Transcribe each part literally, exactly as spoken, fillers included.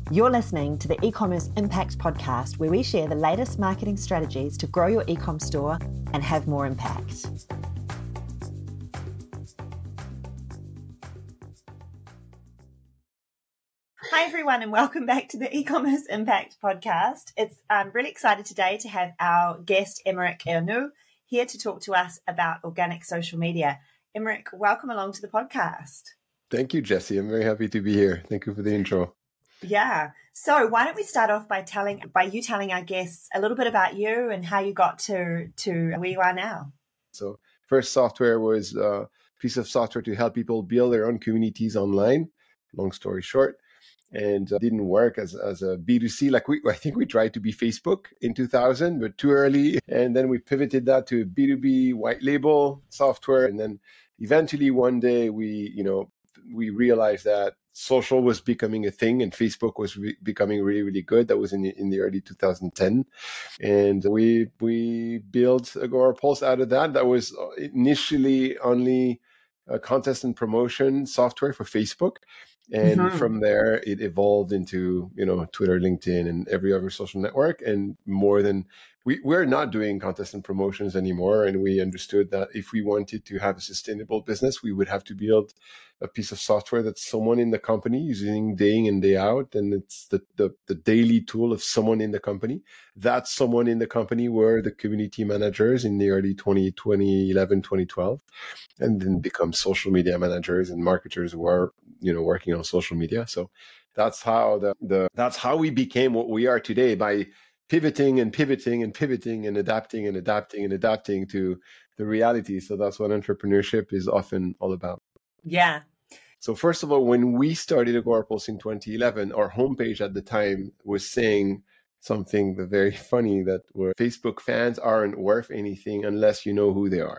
You're listening to the E-commerce Impact Podcast, where we share the latest marketing strategies to grow your e-com store and have more impact. Hi everyone, and welcome back to the E-commerce Impact Podcast. It's I'm really excited today to have our guest Emeric Ernoult here to talk to us about organic social media. Emeric, welcome along to the podcast. Thank you, Jessie. I'm very happy to be here. Thank you for the intro. Yeah. So why don't we start off by telling by you telling our guests a little bit about you and how you got to, to where you are now. So First Software was a piece of software to help people build their own communities online. Long story short. And uh, didn't work as, as a B two C. Like we, I think we tried to be Facebook in two thousand, but too early. And then we pivoted that to B two B white label software. And then eventually one day we, you know, we realized that social was becoming a thing and Facebook was re- becoming really, really good. That was in the, in the early two thousand ten. And we, we built Agorapulse out of that. That was initially only a contest and promotion software for Facebook. And mm-hmm. from there, it evolved into, you know, Twitter, LinkedIn, and every other social network. And more than, we, we're not doing contests and promotions anymore. And we understood that if we wanted to have a sustainable business, we would have to build a piece of software that someone in the company using day in and day out. And it's the, the, the daily tool of someone in the company. That someone in the company were the community managers in the early twenty eleven, twenty twelve, and then become social media managers and marketers who are, you know, working on social media. So that's how the, the that's how we became what we are today, by pivoting and pivoting and pivoting and adapting and adapting and adapting to the reality. So that's what entrepreneurship is often all about. Yeah. So first of all, when we started Agorapulse in twenty eleven, our homepage at the time was saying something very funny, that were Facebook fans aren't worth anything unless you know who they are.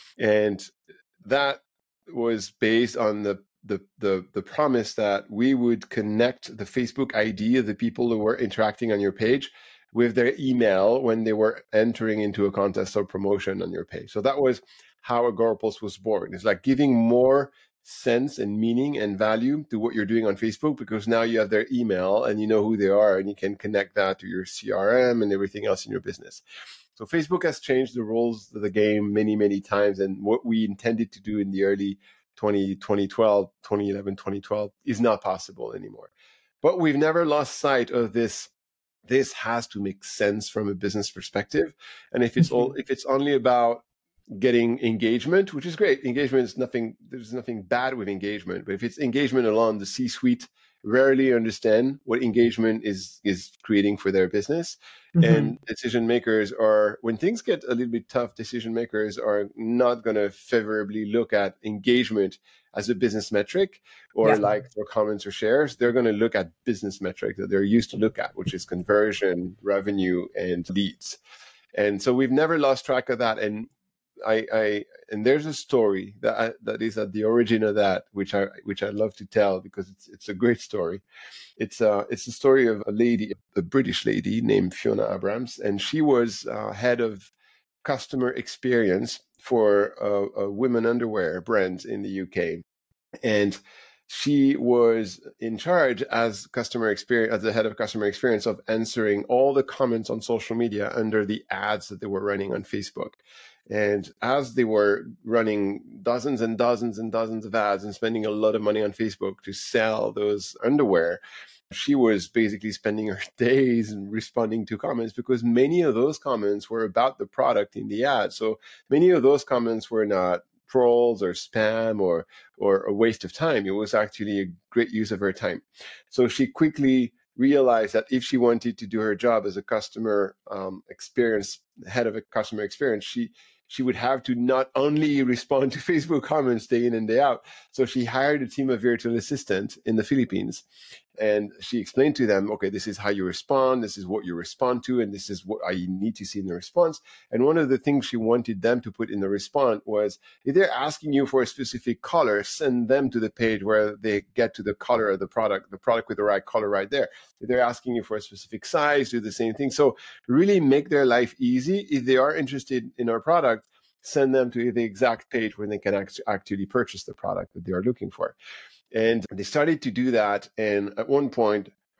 And that was based on the The, the the promise that we would connect the Facebook I D of the people who were interacting on your page with their email when they were entering into a contest or promotion on your page. So that was how Agorapulse was born. It's like giving more sense and meaning and value to what you're doing on Facebook, because now you have their email and you know who they are and you can connect that to your C R M and everything else in your business. So Facebook has changed the rules of the game many, many times. And what we intended to do in the early twenty twelve, twenty eleven, twenty twelve is not possible anymore. But we've never lost sight of this. This has to make sense from a business perspective. And if it's mm-hmm. all, if it's only about getting engagement, which is great, engagement is nothing, there's nothing bad with engagement. But if it's engagement alone, the C-suite rarely understand what engagement is is creating for their business. Mm-hmm. And decision makers are, when things get a little bit tough, decision makers are not going to favorably look at engagement as a business metric or yeah. likes or comments or shares. They're going to look at business metrics that they're used to look at, which is conversion, revenue, and leads. And so we've never lost track of that. And I, I and there's a story that I, that is at the origin of that, which I which I love to tell because it's it's a great story. It's uh it's the story of a lady, a British lady named Fiona Abrams, and she was uh, head of customer experience for a, a women underwear brand in the U K, and she was in charge as customer experience, as the head of customer experience, of answering all the comments on social media under the ads that they were running on Facebook. And as they were running dozens and dozens and dozens of ads and spending a lot of money on Facebook to sell those underwear, she was basically spending her days responding to comments, because many of those comments were about the product in the ad. So many of those comments were not trolls or spam or or a waste of time. It was actually a great use of her time. So she quickly realized that if she wanted to do her job as a customer um, experience, head of a customer experience, she she would have to not only respond to Facebook comments day in and day out. So she hired a team of virtual assistants in the Philippines. And she explained to them, okay, this is how you respond, this is what you respond to, and this is what I need to see in the response. And one of the things she wanted them to put in the response was, if they're asking you for a specific color, send them to the page where they get to the color of the product, the product with the right color right there. If they're asking you for a specific size, do the same thing. So really make their life easy. If they are interested in our product, send them to the exact page where they can act- actually purchase the product that they are looking for. And they started to do that. And at one point,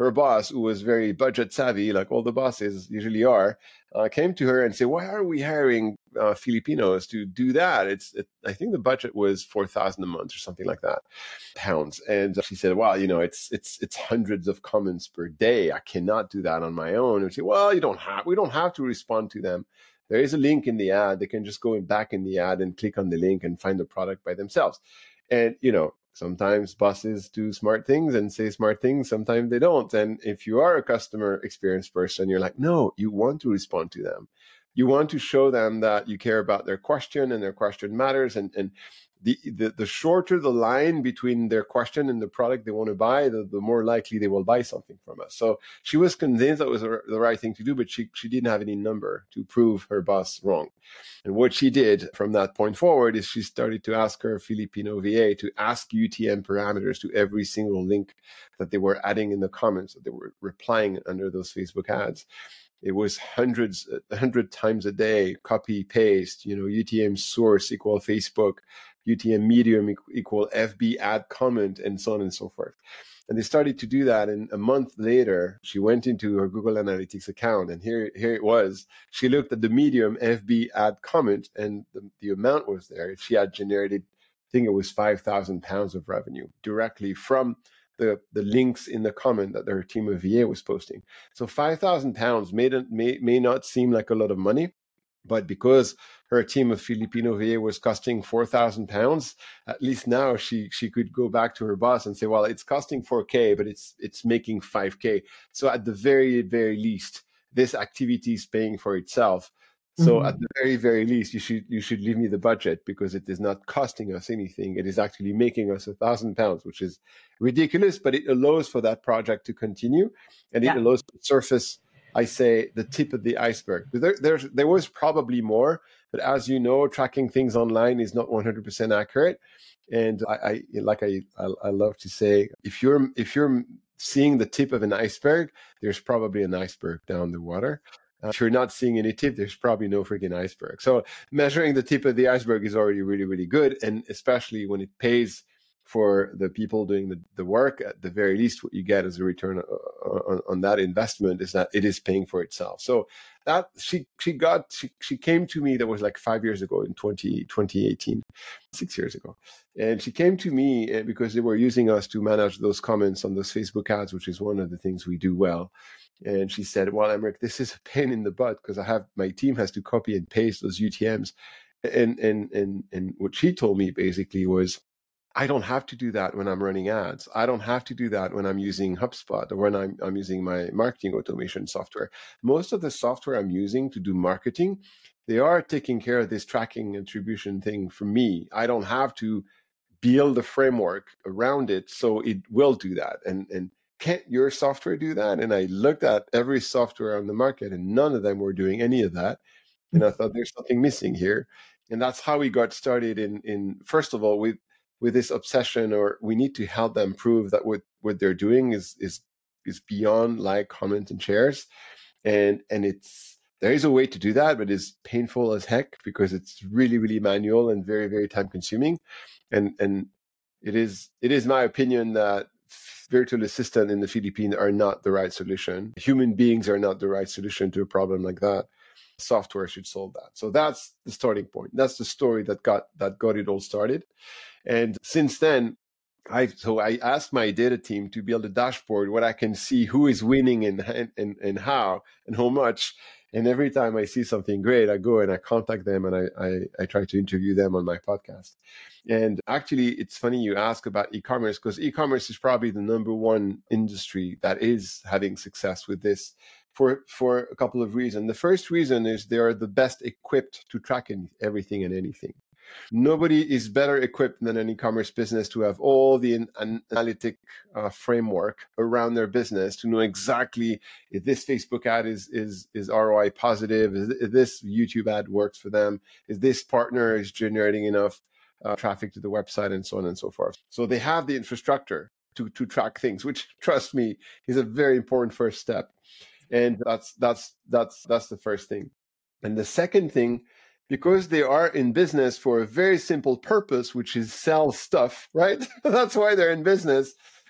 her boss, who was very budget savvy, like all the bosses usually are, uh, came to her and said, "Why are we hiring uh, Filipinos to do that? It's, it, I think the budget was four thousand a month or something like that, pounds." And she said, "Well, you know, it's it's it's hundreds of comments per day. I cannot do that on my own." And she said, "Well, you don't have. We don't have to respond to them. There is a link in the ad. They can just go back in the ad and click on the link and find the product by themselves." And you know, sometimes bosses do smart things and say smart things. Sometimes they don't. And if you are a customer experience person, you're like, no, you want to respond to them. You want to show them that you care about their question and their question matters. And, and the, the, the shorter the line between their question and the product they want to buy, the, the more likely they will buy something from us. So she was convinced that was the right thing to do, but she, she didn't have any number to prove her boss wrong. And what she did from that point forward is she started to ask her Filipino V A to ask U T M parameters to every single link that they were adding in the comments, that they were replying under those Facebook ads. It was hundreds, a hundred times a day, copy, paste, you know, U T M source equal Facebook, U T M medium equal F B ad comment, and so on and so forth. And they started to do that. And a month later, she went into her Google Analytics account, and here, here it was. She looked at the medium F B ad comment, and the, the amount was there. She had generated, I think it was five thousand pounds of revenue directly from the, the links in the comment that her team of V A was posting. So five thousand pounds may, may, may not seem like a lot of money, but because her team of Filipino V A was costing four thousand pounds, at least now she she could go back to her boss and say, well, it's costing four K, but it's it's making five K. So at the very, very least, this activity is paying for itself. So mm-hmm. at the very, very least, you should you should leave me the budget, because it is not costing us anything. It is actually making us a thousand pounds, which is ridiculous, but it allows for that project to continue, and yeah. it allows to surface, I say, the tip of the iceberg. There, there's, there was probably more, but as you know, tracking things online is not one hundred percent accurate. And I, I like I, I, I love to say, if you're if you're seeing the tip of an iceberg, there's probably an iceberg down the water. Uh, if you're not seeing any tip, there's probably no freaking iceberg. So measuring the tip of the iceberg is already really, really good, and especially when it pays for the people doing the, the work. At the very least, what you get as a return on, on that investment is that it is paying for itself. So that she she got she, she came to me, that was like five years ago in twenty, twenty eighteen, six years ago, and she came to me because they were using us to manage those comments on those Facebook ads, which is one of the things we do well. And she said, well, Emeric, this is a pain in the butt, because I have my team has to copy and paste those U T Ms. And and and and what she told me basically was, I don't have to do that when I'm running ads. I don't have to do that when I'm using HubSpot or when I'm, I'm using my marketing automation software. Most of the software I'm using to do marketing, they are taking care of this tracking attribution thing for me. I don't have to build a framework around it, so it will do that. And, and can't your software do that? And I looked at every software on the market, and none of them were doing any of that. And I thought, there's something missing here. And that's how we got started in, in first of all, with with this obsession, or we need to help them prove that what, what they're doing is is is beyond like, comment, and shares. And and it's there is a way to do that, but it's painful as heck, because it's really, really manual and very, very time consuming. And and it is it is my opinion that virtual assistant in the Philippines are not the right solution. Human beings are not the right solution to a problem like that. Software should solve that. So that's the starting point. That's the story that got that got it all started. And since then, I so I asked my data team to build a dashboard where I can see who is winning and and and how and how much. And every time I see something great, I go and I contact them, and I I, I try to interview them on my podcast. And actually, it's funny you ask about e-commerce, because e-commerce is probably the number one industry that is having success with this, for for a couple of reasons. The first reason is they are the best equipped to track everything and anything. Nobody is better equipped than an e-commerce business to have all the an- analytic uh, framework around their business to know exactly if this Facebook ad is is is R O I positive, is, if this YouTube ad works for them, if this partner is generating enough uh, traffic to the website, and so on and so forth. So they have the infrastructure to to track things, which, trust me, is a very important first step. And that's that's that's that's the first thing. And the second thing, because they are in business for a very simple purpose, which is sell stuff, right? That's why they're in business.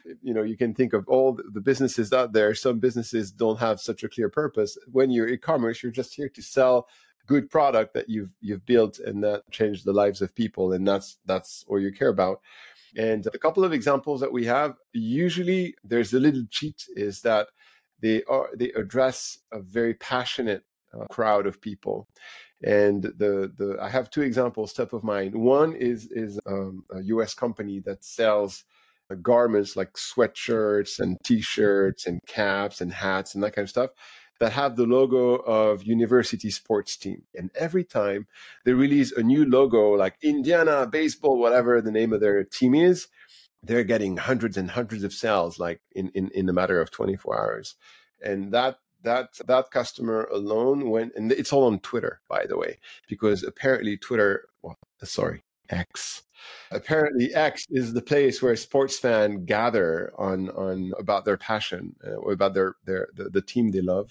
You know, you can think of all the businesses out there. Some businesses don't have such a clear purpose. When you're e-commerce, you're just here to sell good product that you've you've built and that changed the lives of people, and that's that's all you care about. And a couple of examples that we have, usually there's a little cheat, is that they are they address a very passionate uh, crowd of people. And the the I have two examples top of mind. One is is um, a U S company that sells uh, garments like sweatshirts and T-shirts and caps and hats and that kind of stuff that have the logo of university sports team. And every time they release a new logo, like Indiana baseball, whatever the name of their team is, they're getting hundreds and hundreds of sales, like in in, in a matter of twenty-four hours. And that that that customer alone went, and it's all on Twitter, by the way, because apparently Twitter, well, sorry, X. Apparently X is the place where sports fans gather on on about their passion, uh, or about their their the, the team they love.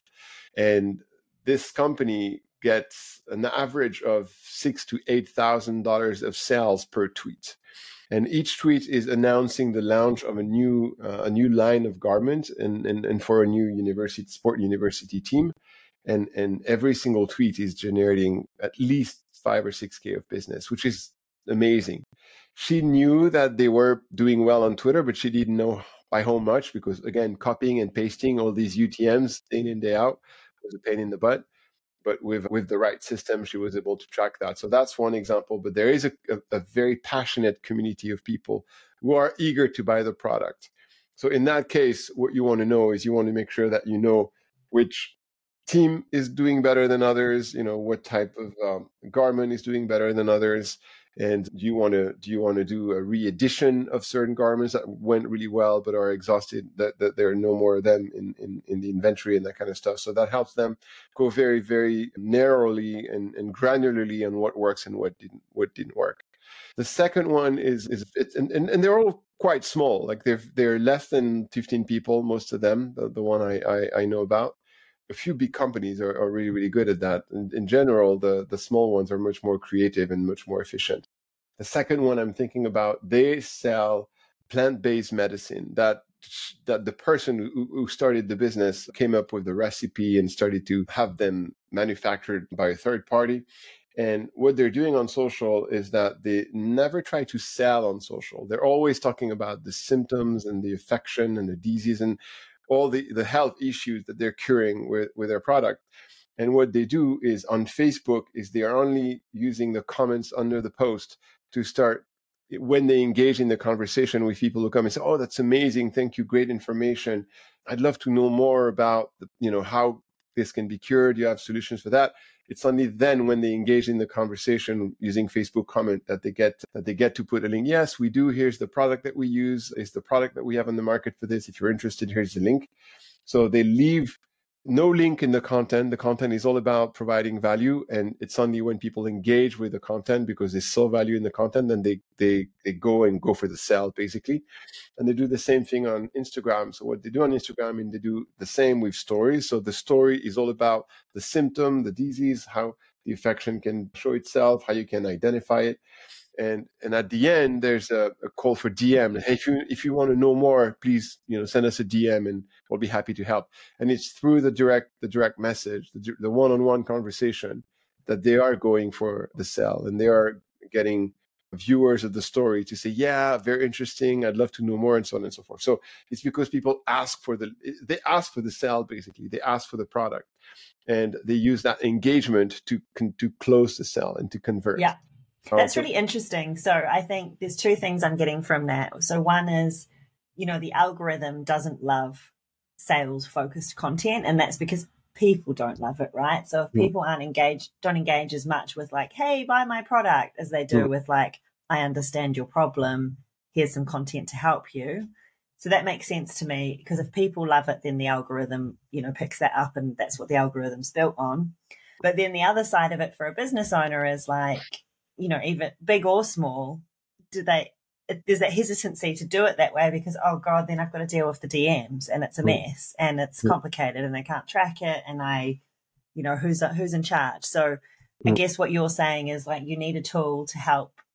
And this company gets an average of six to eight thousand dollars of sales per tweet. And each tweet is announcing the launch of a new uh, a new line of garments and, and, and for a new university sport university team. And and every single tweet is generating at least five or six K of business, which is amazing. She knew that they were doing well on Twitter, but she didn't know by how much, because again, copying and pasting all these U T Ms day in and day out was a pain in the butt. But with with the right system, she was able to track that. So that's one example. But there is a, a, a very passionate community of people who are eager to buy the product. So in that case, what you want to know is you want to make sure that you know which team is doing better than others, you know, what type of um, garment is doing better than others. And do you want to do you want to do a re-edition of certain garments that went really well but are exhausted, that, that there are no more of them in, in, in the inventory and that kind of stuff. So that helps them go very, very narrowly and, and granularly on what works and what didn't what didn't work. The second one is is it's, and, and, and they're all quite small. Like they're they're less than fifteen people, most of them, the, the one I, I, I know about. A few big companies are, are really, really good at that. In, in general, the, the small ones are much more creative and much more efficient. The second one I'm thinking about, they sell plant-based medicine that that the person who, who started the business came up with the recipe and started to have them manufactured by a third party. And what they're doing on social is that they never try to sell on social. They're always talking about the symptoms and the affection and the disease and all the, the health issues that they're curing with, with their product. And what they do is on Facebook is they are only using the comments under the post to start, when they engage in the conversation with people who come and say, oh, that's amazing. Thank you. Great information. I'd love to know more about, the, you know, how this can be cured. You have solutions for that. It's only then when they engage in the conversation using Facebook comment that they get that they get to put a link. Yes, we do. Here's the product that we use. It's the product that we have on the market for this. If you're interested, here's the link. So they leave no link in the content. The content is all about providing value. And it's only when people engage with the content because they saw value in the content, then they, they, they go and go for the sell, basically. And they do the same thing on Instagram. So what they do on Instagram, and they do the same with stories. So the story is all about the symptom, the disease, how the infection can show itself, how you can identify it. And and at the end, there's a, a call for D M. Hey, if you if you want to know more, please, you know, send us a D M and we'll be happy to help. And it's through the direct the direct message, the, the one-on-one conversation, that they are going for the sell, and they are getting viewers of the story to say, yeah, very interesting, I'd love to know more, and so on and so forth. So it's because people ask for the they ask for the sell, basically. They ask for the product, and they use that engagement to to close the sell and to convert. Yeah. That's really interesting. So I think there's two things I'm getting from that. So one is, you know, the algorithm doesn't love sales focused content, and that's because people don't love it, right? So if people aren't engaged, don't engage as much with like, hey, buy my product, as they do with like, I understand your problem, here's some content to help you. So that makes sense to me, because if people love it, then the algorithm, you know, picks that up, and that's what the algorithm's built on. But then the other side of it for a business owner is like, you know, even big or small, do they, there's that hesitancy to do it that way because, oh God, then I've got to deal with the D Ms and it's a mess and it's complicated and they can't track it. And I, you know, who's, who's in charge? So I guess what you're saying is like, you need a tool to help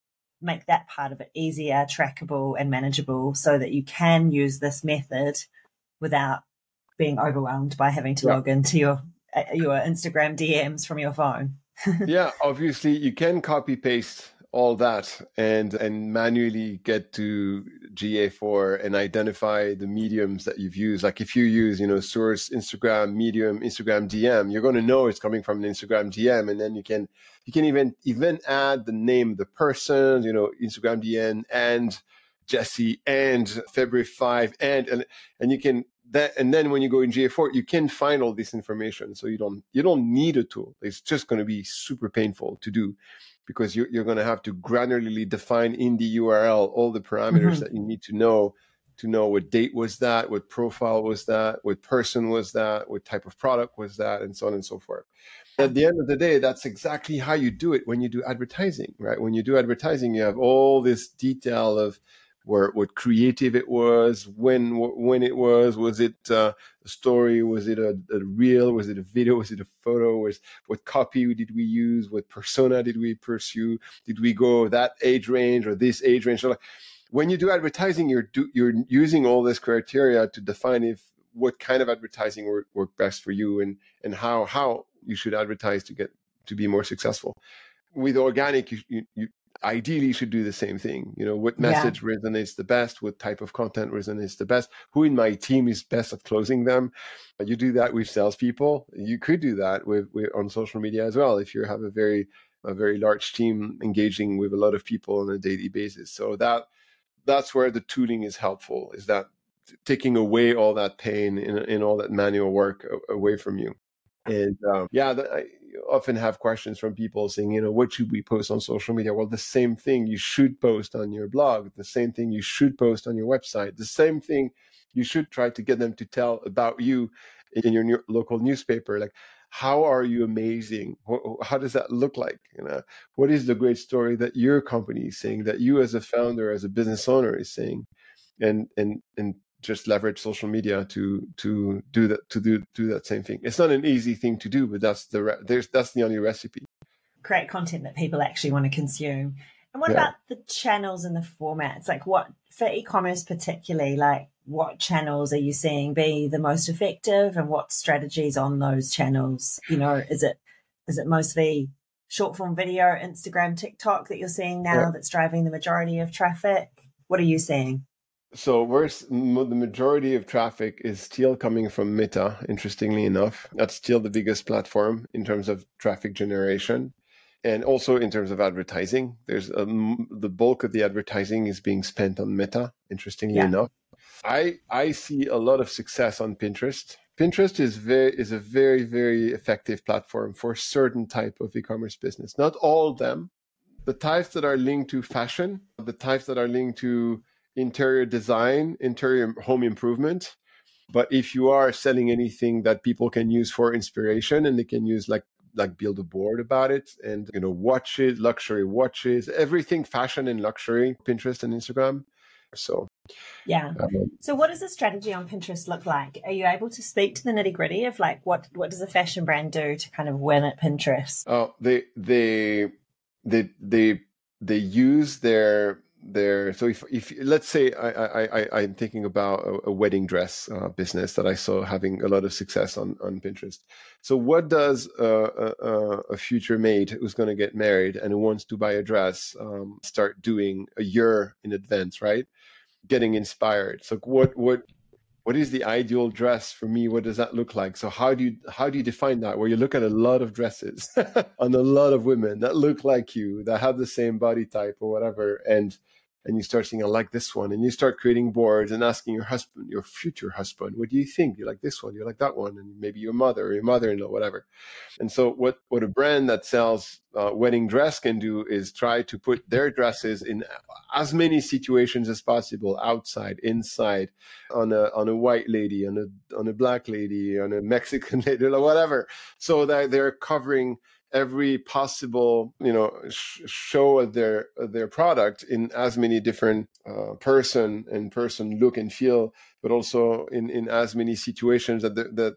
make that part of it easier, trackable and manageable so that you can use this method without being overwhelmed by having to yeah. log into your your Instagram D Ms from your phone. Yeah, obviously you can copy paste all that and and manually get to G A four and identify the mediums that you've used. Like if you use, you know, source, Instagram, medium, Instagram D M, you're going to know it's coming from an Instagram D M, and then you can you can even even add the name of the person, you know, Instagram D M and Jesse and February fifth and and and you can that and then when you go in G A four, you can find all this information. So you don't you don't need a tool. It's just going to be super painful to do, because you're, you're going to have to granularly define in the U R L all the parameters mm-hmm. that you need to know to know what date was that, what profile was that, what person was that, what type of product was that, and so on and so forth. At the end of the day, that's exactly how you do it when you do advertising, right? When you do advertising, you have all this detail of where what creative it was, when when it was, was it uh, a story, was it a, a reel, was it a video, was it a photo, was what copy did we use, what persona did we pursue, did we go that age range or this age range? So like, when you do advertising, you're do, you're using all this criteria to define if what kind of advertising work, work best for you and and how how you should advertise to get to be more successful. With organic, you you, you ideally should do the same thing. You know, what message yeah. resonates the best, what type of content resonates the best, who in my team is best at closing them. You do that with salespeople. You could do that with, with on social media as well if you have a very a very large team engaging with a lot of people on a daily basis. So that that's where the tooling is helpful, is that taking away all that pain and, and all that manual work away from you. And um, yeah, the, I often have questions from people saying, you know, what should we post on social media? Well, the same thing you should post on your blog, the same thing you should post on your website, the same thing you should try to get them to tell about you in your new, local newspaper. Like, how are you amazing? How does that look like? You know, what is the great story that your company is saying, that you as a founder, as a business owner is saying? And and and just leverage social media to to do that to do do that same thing. It's not an easy thing to do, but that's the re- there's that's the only recipe. Create content that people actually want to consume. And what yeah. about the channels and the formats? Like, what for e-commerce particularly? Like, what channels are you seeing be the most effective, and what strategies on those channels? You know, is it is it mostly short form video, Instagram, TikTok that you're seeing now yeah. that's driving the majority of traffic? What are you seeing? So where's the majority of traffic is still coming from Meta, interestingly enough. That's still the biggest platform in terms of traffic generation. And also in terms of advertising, there's um, the bulk of the advertising is being spent on Meta, interestingly yeah. enough. I I see a lot of success on Pinterest. Pinterest is very is a very, very effective platform for certain type of e-commerce business. Not all of them. The types that are linked to fashion, the types that are linked to interior design, interior home improvement. But if you are selling anything that people can use for inspiration, and they can use like like build a board about it, and you know, watches, luxury watches, everything fashion and luxury, Pinterest and Instagram. So yeah. Um, so what does the strategy on Pinterest look like? Are you able to speak to the nitty gritty of like what what does a fashion brand do to kind of win at Pinterest? Oh, they they they they they use their There, so if, if let's say I, I, I, I'm thinking about a, a wedding dress uh, business that I saw having a lot of success on, on Pinterest. So what does uh, a, a future maid who's going to get married and who wants to buy a dress um, start doing a year in advance, right? Getting inspired. So what what what is the ideal dress for me? What does that look like? So how do you how do you define that? Where you look at a lot of dresses on a lot of women that look like you, that have the same body type or whatever, and and you start saying, I like this one. And you start creating boards and asking your husband, your future husband, what do you think? You like this one, you like that one, and maybe your mother or your mother-in-law, whatever. And so what, what a brand that sells uh, wedding dress can do is try to put their dresses in as many situations as possible, outside, inside, on a on a white lady, on a on a black lady, on a Mexican lady, or whatever, so that they're covering every possible, you know, sh- show of their of their product in as many different uh, person and person look and feel, but also in, in as many situations that the, that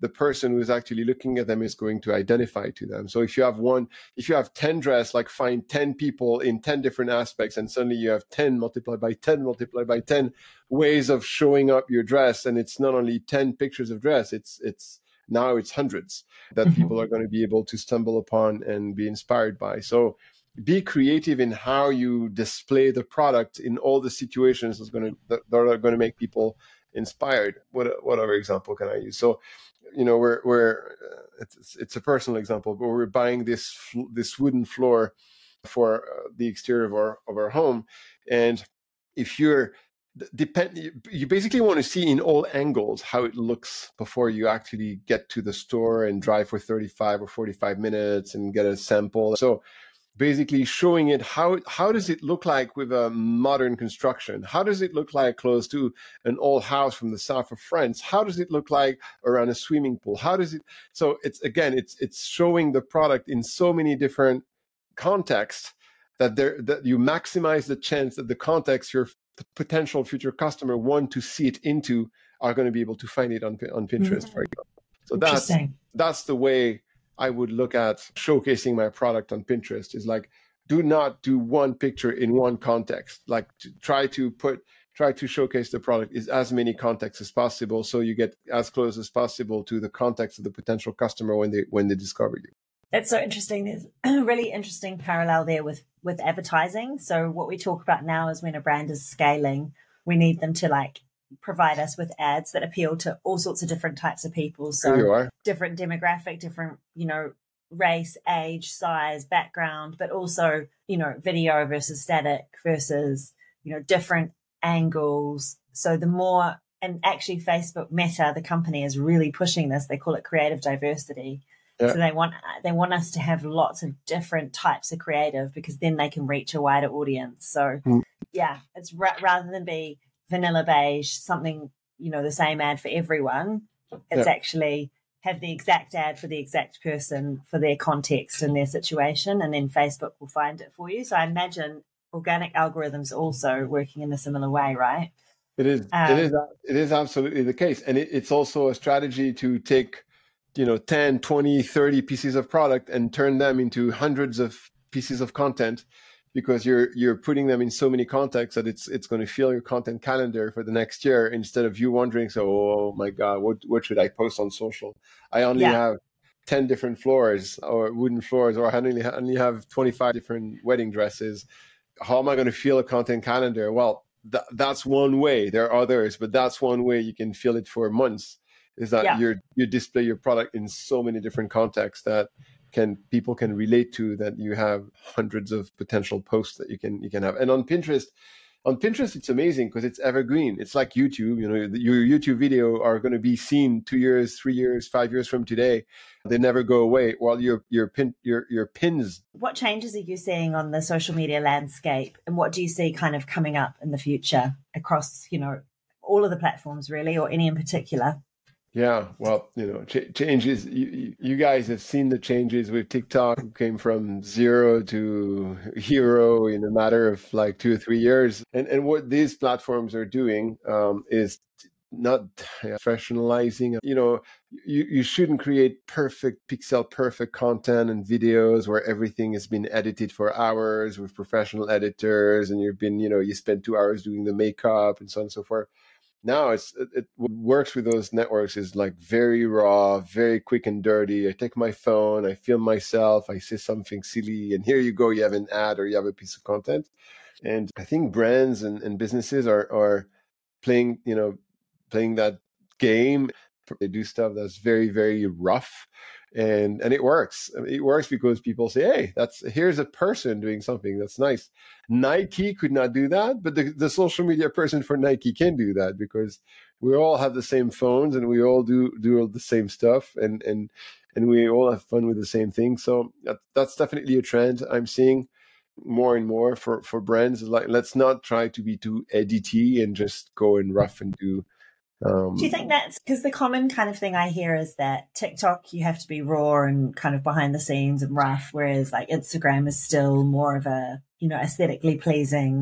the person who's actually looking at them is going to identify to them. So if you have one, if you have ten dress, like find ten people in ten different aspects, and suddenly you have ten multiplied by ten multiplied by ten ways of showing up your dress. And it's not only ten pictures of dress, it's, it's now it's hundreds that mm-hmm. people are going to be able to stumble upon and be inspired by. So be creative in how you display the product in all the situations that's going to, that are going to make people inspired. What what other example can I use? So, you know, we're we're uh, it's it's a personal example, but we're buying this this wooden floor for uh, the exterior of our of our home, and if you're depend, you basically want to see in all angles how it looks before you actually get to the store and drive for thirty-five or forty-five minutes and get a sample. So basically showing it how how does it look like with a modern construction? How does it look like close to an old house from the south of France? How does it look like around a swimming pool? How does it? So it's again, it's it's showing the product in so many different contexts that there that you maximize the chance that the context your potential future customer want to see it into are going to be able to find it on on Pinterest, mm-hmm. for example. So that's that's the way I would look at showcasing my product on Pinterest. Is like, do not do one picture in one context. Like to try to put, try to showcase the product is as many contexts as possible, so you get as close as possible to the context of the potential customer when they when they discover you. That's so interesting. There's a really interesting parallel there with with advertising. So what we talk about now is when a brand is scaling, we need them to like provide us with ads that appeal to all sorts of different types of people. So different demographic, different, you know, race, age, size, background, but also, you know, video versus static versus, you know, different angles. So the more, and actually Facebook Meta, the company, is really pushing this. They call it creative diversity. Yeah. So they want they want us to have lots of different types of creative because then they can reach a wider audience. So mm. yeah, it's ra- rather than be vanilla beige, something, you know, the same ad for everyone. It's yeah. actually have the exact ad for the exact person for their context and their situation, and then Facebook will find it for you. So I imagine organic algorithms also working in a similar way, right? It is. Um, it is. It is absolutely the case, and it, it's also a strategy to take, you know, ten, twenty, thirty pieces of product and turn them into hundreds of pieces of content, because you're you're putting them in so many contexts that it's it's going to fill your content calendar for the next year, instead of you wondering, so, oh my God, what what should I post on social? I only yeah. have ten different floors or wooden floors, or I only, only have twenty-five different wedding dresses. How am I going to fill a content calendar? Well, th- that's one way. There are others, but that's one way you can fill it for months, is that yeah. you're you display your product in so many different contexts that can people can relate to, that you have hundreds of potential posts that you can you can have. And on Pinterest, on Pinterest, it's amazing because it's evergreen. It's like YouTube. You know, your YouTube video are going to be seen two years, three years, five years from today. They never go away. While your your pin your your pins. What changes are you seeing on the social media landscape, and what do you see kind of coming up in the future across, you know, all of the platforms really, or any in particular? Yeah, well, you know, ch- changes. You, you guys have seen the changes with TikTok. It came from zero to hero in a matter of like two or three years. And and what these platforms are doing um, is not professionalizing. You know, you, you shouldn't create perfect, pixel perfect content and videos where everything has been edited for hours with professional editors, and you've been, you know, you spend two hours doing the makeup and so on and so forth. Now it's it, it works with those networks is like very raw, very quick and dirty. I take my phone, I film myself, I say something silly, and here you go, you have an ad or you have a piece of content. And I think brands and, and businesses are are playing, you know, playing that game. They do stuff that's very, very rough. And and it works. It works because people say, hey, that's here's a person doing something that's nice. Nike could not do that, but the, the social media person for Nike can do that, because we all have the same phones and we all do do all the same stuff, and and and we all have fun with the same thing. So that, that's definitely a trend I'm seeing more and more for, for brands. Like, let's not try to be too edity and just go and rough and do. Um, Do you think that's because the common kind of thing I hear is that TikTok, you have to be raw and kind of behind the scenes and rough, whereas like Instagram is still more of a, you know, aesthetically pleasing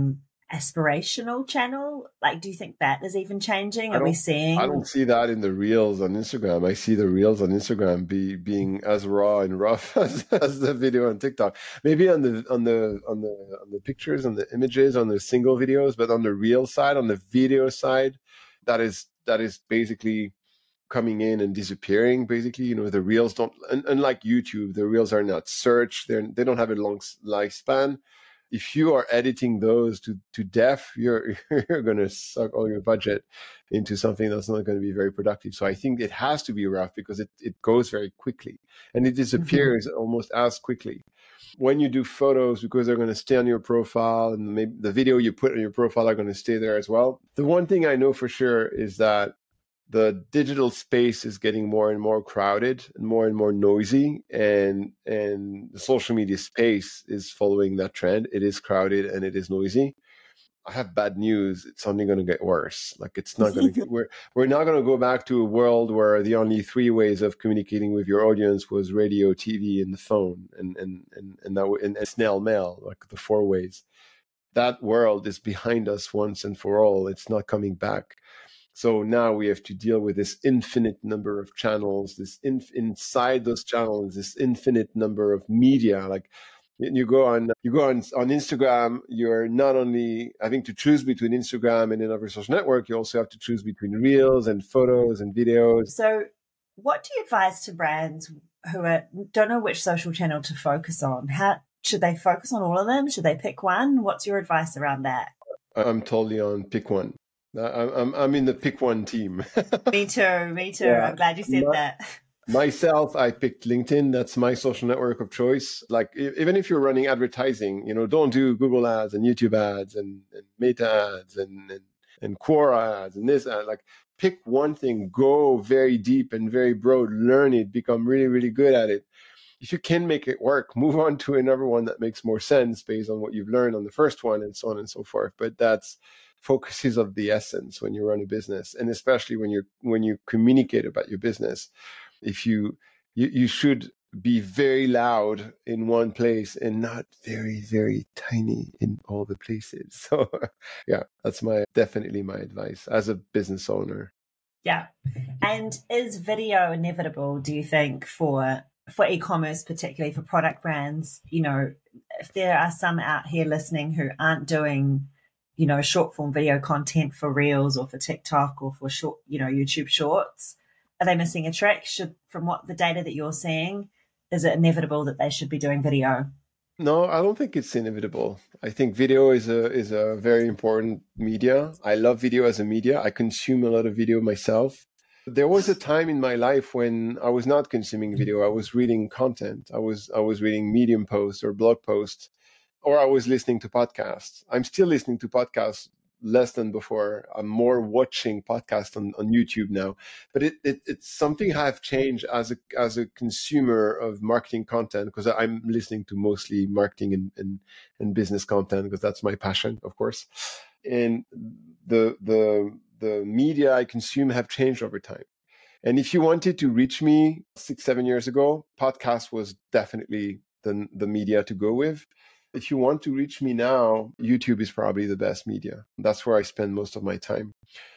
aspirational channel? Like, do you think that is even changing? I Are we don't, seeing? I don't see that in the reels on Instagram. I see the reels on Instagram be being as raw and rough as, as the video on TikTok. Maybe on the on the on the on the pictures, on the images, on the single videos, but on the reel side, on the video side, that is that is basically coming in and disappearing. Basically, you know, the reels don't, unlike YouTube, the reels are not searched. They're they don't have a long lifespan. If you are editing those to, to death, you're you're going to suck all your budget into something that's not going to be very productive. So I think it has to be rough because it, it goes very quickly and it disappears mm-hmm. almost as quickly. When you do photos, because they're going to stay on your profile and maybe the video you put on your profile are going to stay there as well. The one thing I know for sure is that the digital space is getting more and more crowded and more and more noisy, and and the social media space is following that trend. It is crowded and it is noisy. I have bad news. It's only going to get worse. Like it's not going to. We're we're not going to go back to a world where the only three ways of communicating with your audience was radio, T V, and the phone, and and and and that and, and snail mail, like the four ways. That world is behind us once and for all. It's not coming back. So now we have to deal with this infinite number of channels, this inf- inside those channels, this infinite number of media. Like you go on, you go on, on Instagram, you're not only having to choose between Instagram and another social network, you also have to choose between reels and photos and videos. So what do you advise to brands who are, don't know which social channel to focus on? How should they focus on all of them? Should they pick one? What's your advice around that? I'm totally on pick one. I'm I'm in the pick one team. Me too, me too. Yeah. I'm glad you said my, that. Myself, I picked LinkedIn. That's my social network of choice. Like even if you're running advertising, you know, don't do Google ads and YouTube ads and, and Meta ads and, and and Quora ads and this ad. Like pick one thing, go very deep and very broad, learn it, become really really good at it. If you can make it work, move on to another one that makes more sense based on what you've learned on the first one and so on and so forth. But that's focus is of the essence when you run a business, and especially when you when you communicate about your business. If you, you you should be very loud in one place and not very very tiny in all the places. So yeah, that's my definitely my advice as a business owner. Yeah. And is video inevitable, do you think, for for e-commerce, particularly for product brands? You know, if there are some out here listening who aren't doing, you know, short form video content for Reels or for TikTok or for short, you know, YouTube Shorts, are they missing a trick? Should, from what the data that you're seeing, is it inevitable that they should be doing video? No, I don't think it's inevitable. I think video is a is a very important media. I love video as a media. I consume a lot of video myself. There was a time in my life when I was not consuming video. I was reading content. I was I was reading Medium posts or blog posts, or I was listening to podcasts. I'm still listening to podcasts less than before. I'm more watching podcasts on, on YouTube now. But it, it it's something I've changed as a as a consumer of marketing content, because I'm listening to mostly marketing and, and, and business content because that's my passion, of course. And the the the media I consume have changed over time. And if you wanted to reach me six, seven years ago, podcast was definitely the the media to go with. If you want to reach me now, YouTube is probably the best media. That's where I spend most of my time.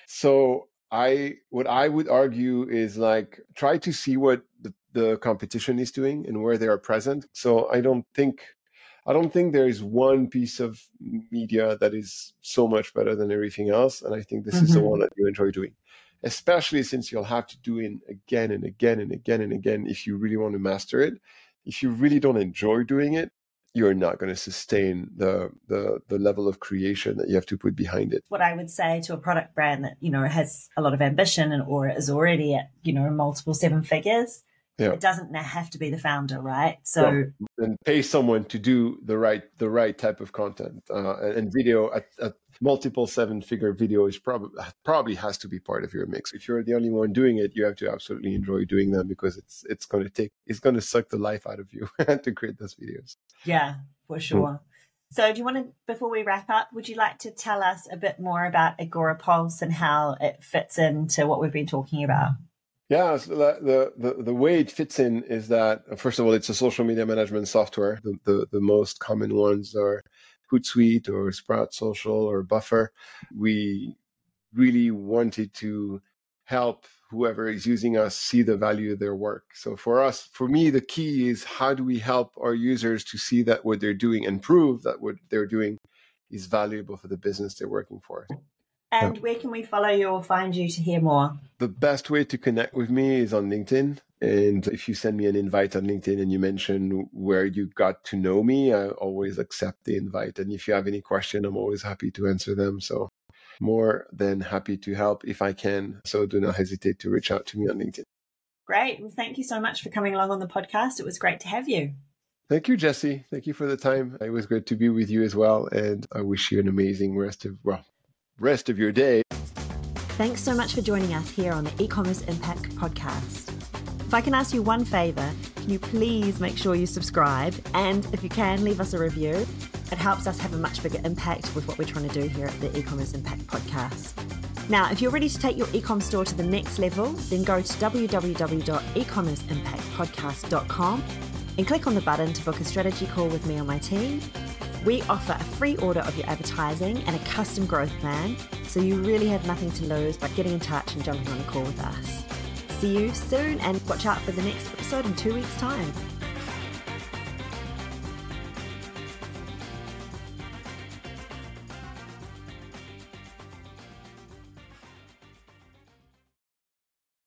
So I, what I would argue is like, try to see what the, the competition is doing and where they are present. So I don't think, I don't think there is one piece of media that is so much better than everything else. And I think this mm-hmm. is the one that you enjoy doing, especially since you'll have to do it again and again and again and again if you really want to master it. If you really don't enjoy doing it, you're not going to sustain the, the the level of creation that you have to put behind it. What I would say to a product brand that, you know, has a lot of ambition and or is already at, you know, multiple seven figures, yeah. It doesn't have to be the founder, right? So yeah. And pay someone to do the right the right type of content. Uh, and, and video at, at multiple seven figure video is probably probably has to be part of your mix. If you're the only one doing it, you have to absolutely enjoy doing them, because it's it's going to take it's going to suck the life out of you to create those videos. Yeah, for sure. Mm. So do you want to, before we wrap up, would you like to tell us a bit more about Agorapulse and how it fits into what we've been talking about? Yeah, so the, the the way it fits in is that, first of all, it's a social media management software. The, the, the most common ones are Hootsuite or Sprout Social or Buffer. We really wanted to help whoever is using us see the value of their work. So for us, for me, the key is how do we help our users to see that what they're doing and prove that what they're doing is valuable for the business they're working for. And where can we follow you or find you to hear more? The best way to connect with me is on LinkedIn. And if you send me an invite on LinkedIn and you mention where you got to know me, I always accept the invite. And if you have any question, I'm always happy to answer them. So more than happy to help if I can. So do not hesitate to reach out to me on LinkedIn. Great. Well, thank you so much for coming along on the podcast. It was great to have you. Thank you, Jesse. Thank you for the time. It was great to be with you as well. And I wish you an amazing rest of, well, rest of your day. Thanks so much for joining us here on the E-Commerce Impact Podcast. If I can ask you one favor, can you please make sure you subscribe? And if you can, leave us a review. It helps us have a much bigger impact with what we're trying to do here at the E-Commerce Impact Podcast. Now, if you're ready to take your e-com store to the next level, then go to w w w dot e commerce impact podcast dot com and click on the button to book a strategy call with me or my team. We offer a free order of your advertising and a custom growth plan, so you really have nothing to lose by getting in touch and jumping on a call with us. See you soon, and watch out for the next episode in two weeks' time.